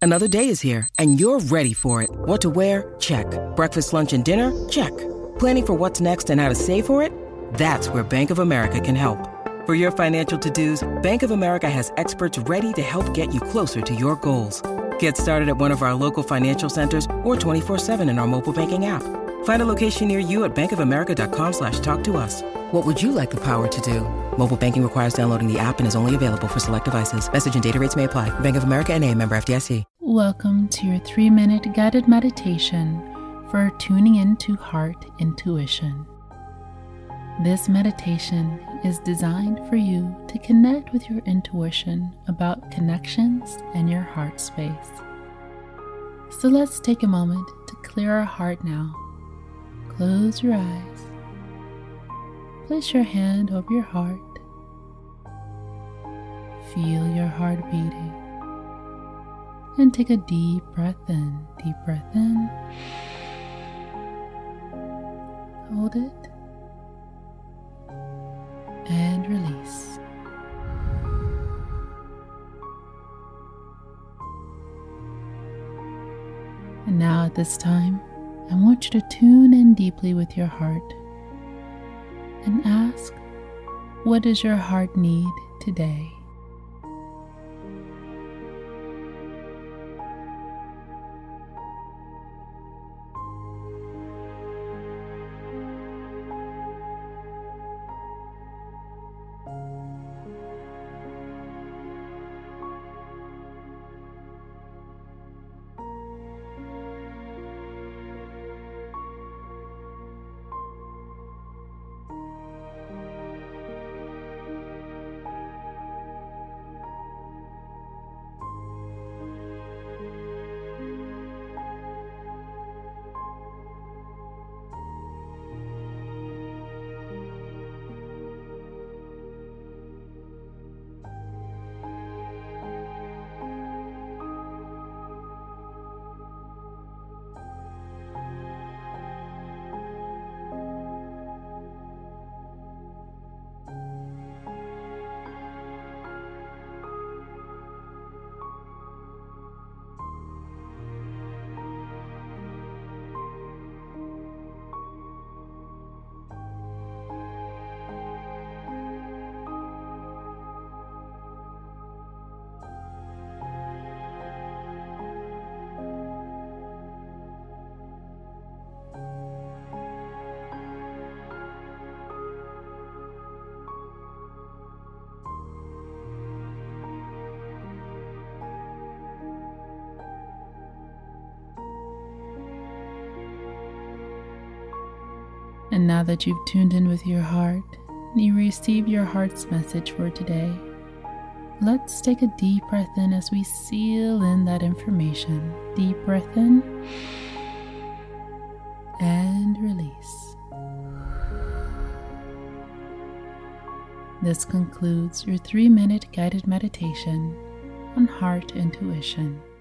Another day is here, and you're ready for it. What to wear? Check. Breakfast, lunch, and dinner? Check. Planning for what's next and how to save for it? That's where Bank of America can help. For your financial to-dos, Bank of America has experts ready to help get you closer to your goals. Get started at one of our local financial centers or 24/7 in our mobile banking app. Find a location near you at bankofamerica.com/talktous. What would you like the power to do? Mobile banking requires downloading the app and is only available for select devices. Message and data rates may apply. Bank of America N.A., member FDIC. Welcome to your 3-minute guided meditation for tuning into heart intuition. This meditation is designed for you to connect with your intuition about connections and your heart space. So let's take a moment to clear our heart now. Close your eyes. Place your hand over your heart. Feel your heart beating. And take a deep breath in. Deep breath in. Hold it. And release. And now at this time, I want you to tune in deeply with your heart and ask, what does your heart need today? And now that you've tuned in with your heart, and you receive your heart's message for today, let's take a deep breath in as we seal in that information. Deep breath in and release. This concludes your 3-minute guided meditation on heart intuition.